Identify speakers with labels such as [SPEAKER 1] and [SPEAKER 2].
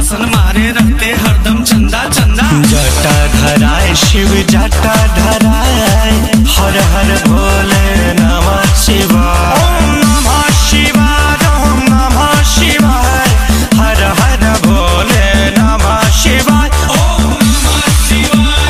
[SPEAKER 1] शासन मारे रहते हरदम चंदा चंदा।
[SPEAKER 2] जटा धराए शिव जटा धराए, हर हर भोले।